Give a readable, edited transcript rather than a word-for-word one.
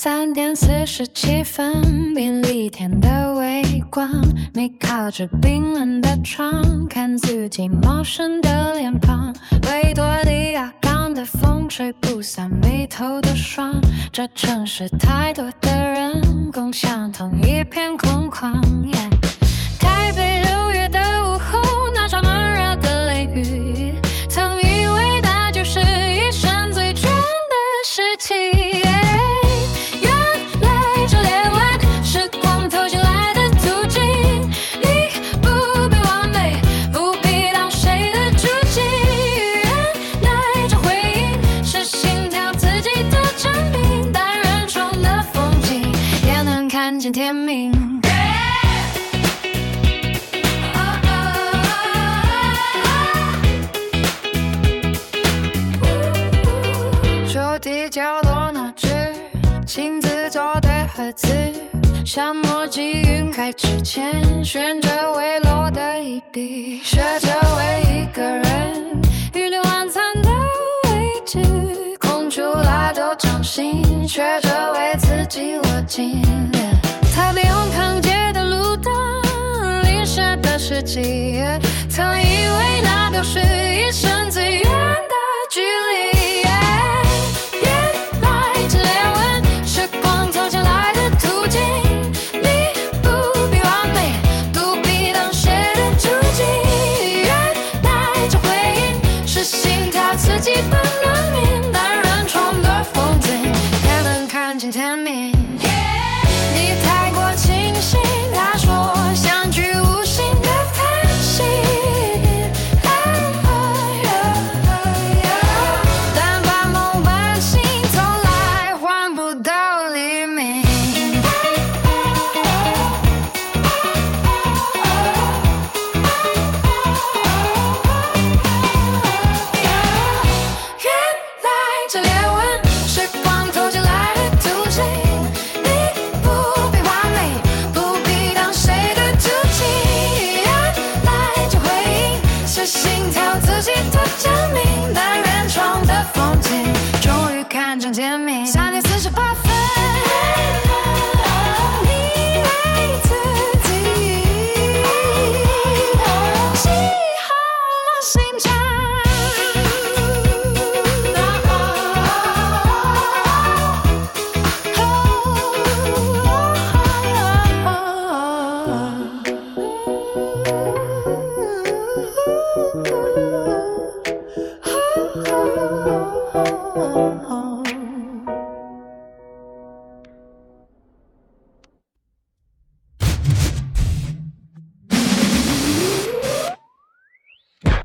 3点47分，便利店的微光，你靠着冰冷的窗，看自己陌生的脸庞。维多利亚港的风吹不散眉头的霜，这城市太多的人共享同一片空旷。台北6月的午后，那场闷热的雷雨，曾以为那就是一生最倦的事情。天明手提角落那只亲自做的盒子，沙漠积云开之前，旋着微落的一笔，学着为一个人预留晚餐的位置，空出来都掌心，学着为自己握紧。台北永康街的路灯，淋湿的世纪，曾以为那都是一生